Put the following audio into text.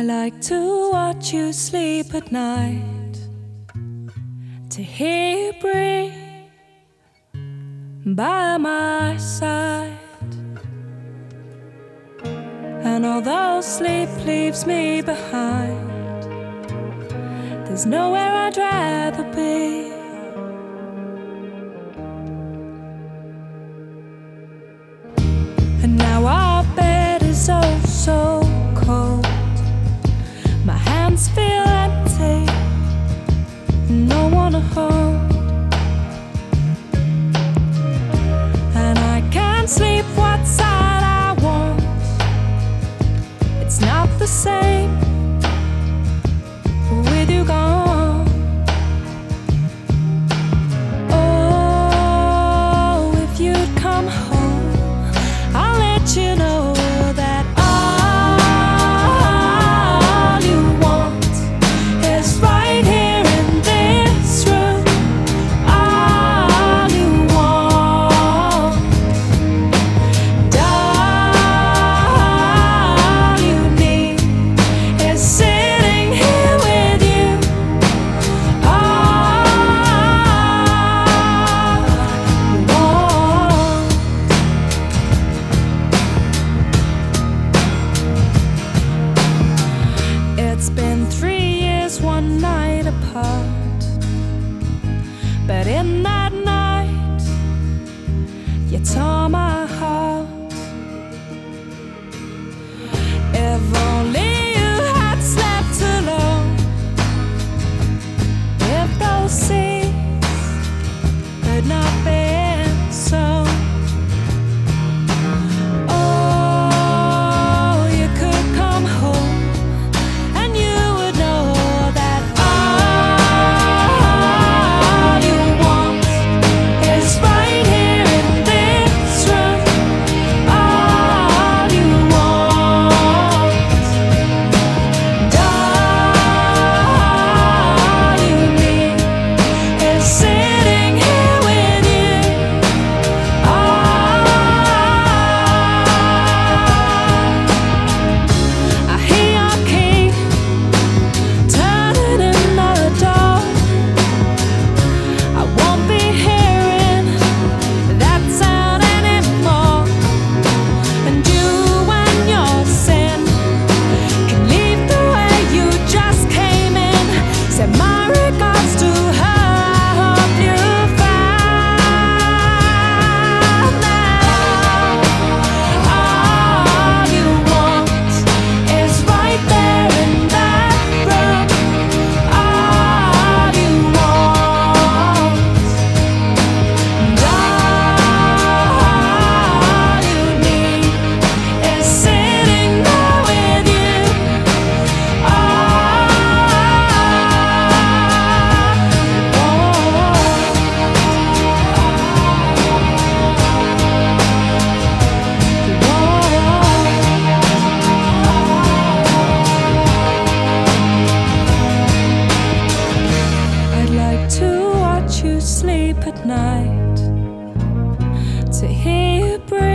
like to watch you sleep at night, to hear you breathe by my side. And although sleep leaves me behind, there's nowhere I'd rather be. And now our bed is oh so cold. My hands feel empty, no one to hold. And I can't sleep what side I want. It's not the same with you gone. Oh, if you'd come home, I'll let you know that all you want is right here in this room. All you want, all you need is sitting here with you. All you want. It's been 3 years, one night apart, but in that night you tore my heart. If only you had slept alone, if those seas had not been sown. Oh, you could come home and you would know that all you want is right here in this room. All you want, all you need is sitting here with you. I hear your key turning in the door. I won't be hearing that sound anymore. And you and your sin can leave the way you just came in. Send my regards to her. I hope you found that all you want is right there in that room. All you want, all you need is sitting there with you. I'd like to watch you sleep at night, to hear you breathe